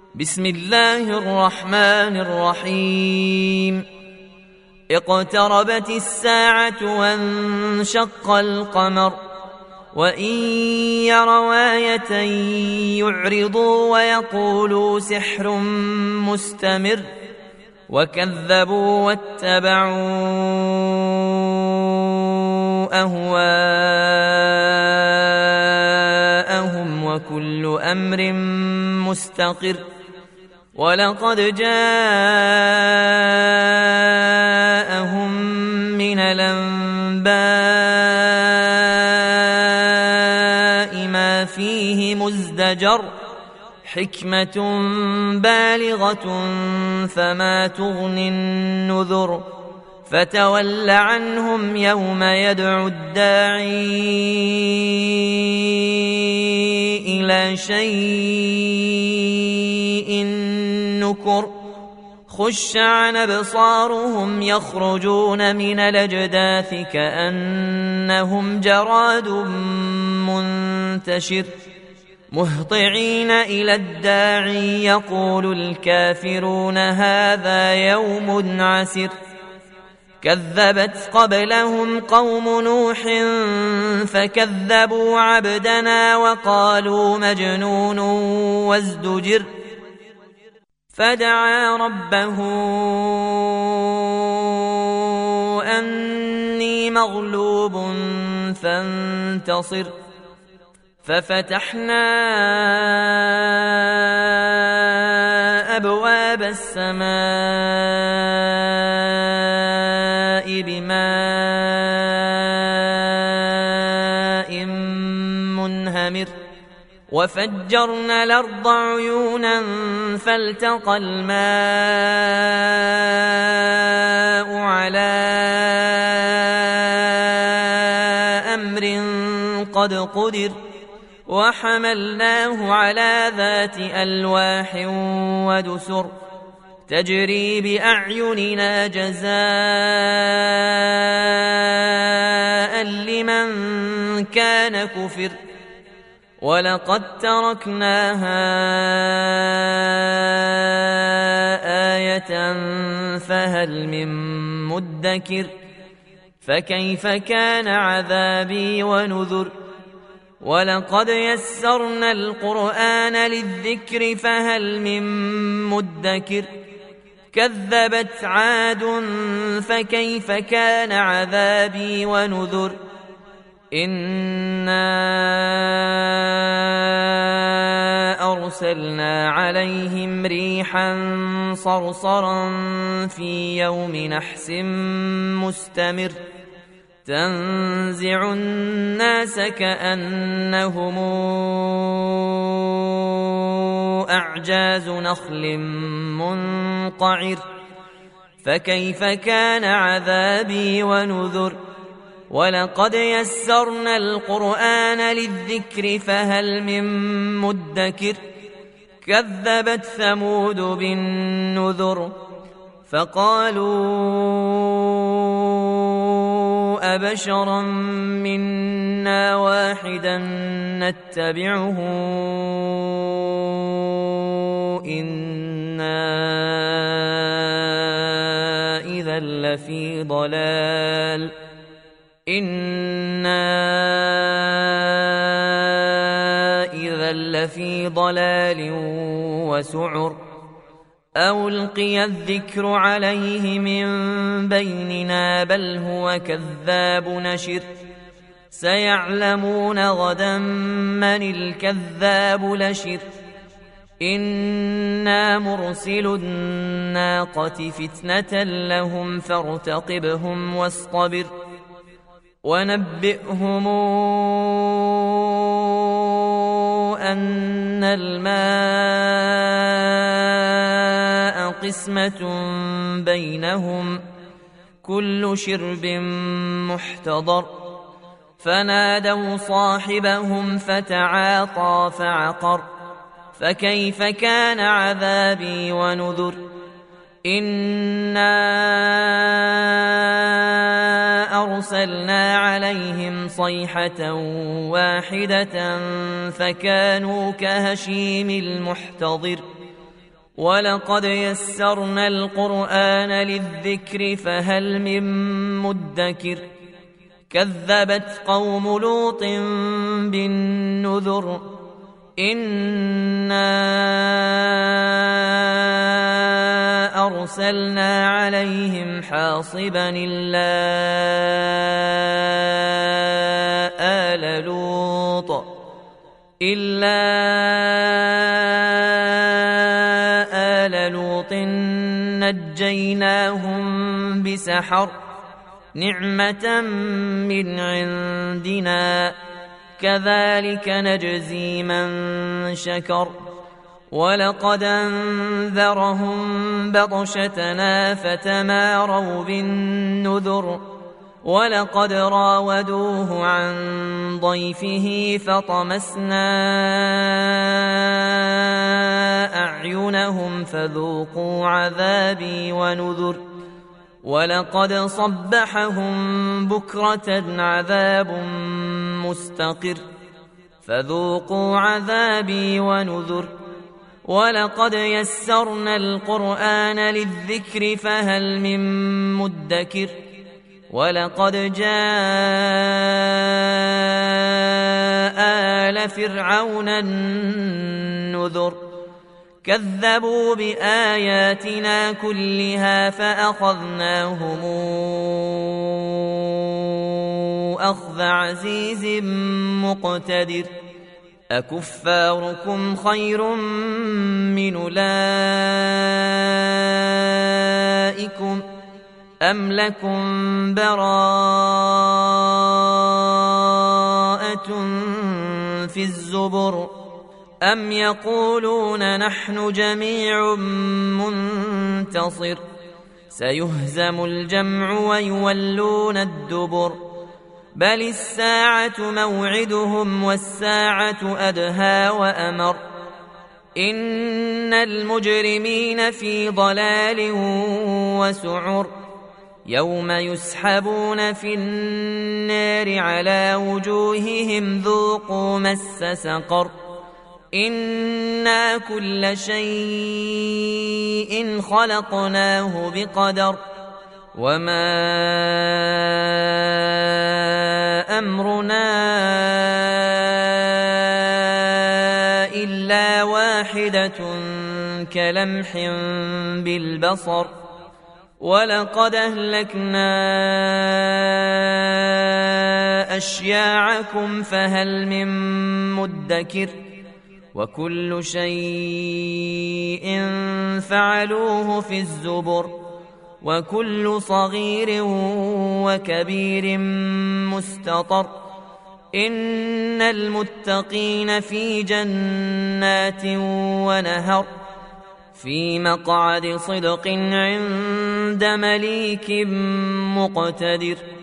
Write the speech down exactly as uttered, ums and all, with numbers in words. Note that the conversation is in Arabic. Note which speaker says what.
Speaker 1: بسم الله الرحمن الرحيم. اقتربت الساعة وانشق القمر وإن يروا آية يعرضوا ويقولوا سحر مستمر وكذبوا واتبعوا أهواءهم وكل أمر مستقر. ولقد جاءهم من الأنباء ما فيه مزدجر حكمة بالغة فما تغني النذر. فتول عنهم يوم يدعو الداعي إلى شيء نكر. خش عن أبصارهم يخرجون من الأجداث كأنهم جراد منتشر مهطعين إلى الداعي يقول الكافرون هذا يوم عسر. كذبت قبلهم قوم نوح فكذبوا عبدنا وقالوا مجنون وازدجر. فدعا ربه أني مغلوب فانتصر. ففتحنا أبواب السماء بماء منهمر وفجرنا الأرض عيونا فالتقى الماء على أمر قد قدر. وحملناه على ذات ألواح ودسر تجري بأعيننا جزاء لمن كان كفر. ولقد تركناها آية فهل من مدكر. فكيف كان عذابي ونذر. ولقد يسرنا القرآن للذكر فهل من مدكر. كذبت عاد فكيف كان عذابي ونذر. إنا أرسلنا عليهم ريحا صرصرا في يوم نحس مستمر تنزع الناس كأنهم أعجاز نخل منقعر. فكيف كان عذابي ونذر. ولقد يسرنا القرآن للذكر فهل من مدكر. كذبت ثمود بالنذر فقالوا أبشرا منا واحدا نتبعه إنا إذا لفي ضلال إنا إذا لفي ضلال وسعر. أو ألقي الذكر عليه من بيننا بل هو كذاب نشر. سيعلمون غدا من الكذاب لشر. إنا مرسل الناقة فتنة لهم فارتقبهم واصطبر. ونبئهم أن الماء قسمة بينهم كل شرب محتضر. فنادوا صاحبهم فتعاطى فعقر. فكيف كان عذابي ونذر. إنا أرسلنا عليهم صيحة واحدة فكانوا كهشيم المحتضر ولقد يسرنا القرآن للذكر فهل من مدكر كذبت قوم لوط بالنذر إنا أرسلنا عليهم حاصبا إلا آل لوط إلا آل لوط نجيناهم بسحر نعمة من عندنا كذلك نجزي من شكر ولقد أنذرهم بطشتنا فتماروا بالنذر ولقد راودوه عن ضيفه فطمسنا أعينهم فذوقوا عذابي ونذر ولقد صبحهم بكرة عذاب مستقر فذوقوا عذابي ونذر ولقد يسرنا القرآن للذكر فهل من مدكر ولقد جاء آل فرعون النذر كذبوا بآياتنا كلها فأخذناهم أخذ عزيز مقتدر أكفاركم خير من أولئكم أم لكم براءة في الزبر أم يقولون نحن جميع منتصر سيهزم الجمع ويولون الدبر بل الساعة موعدهم والساعة أدهى وأمر إن المجرمين في ضلال وسعر يوم يسحبون في النار على وجوههم ذوقوا مس سقر إنا كل شيء خلقناه بقدر وما أمرنا إلا واحدة كلمح بالبصر ولقد أهلكنا أشياعكم فهل من مدكر وكل شيء فعلوه في الزبر وكل صغير وكبير مستطر إن المتقين في جنات ونهر في مقعد صدق عند مليك مقتدر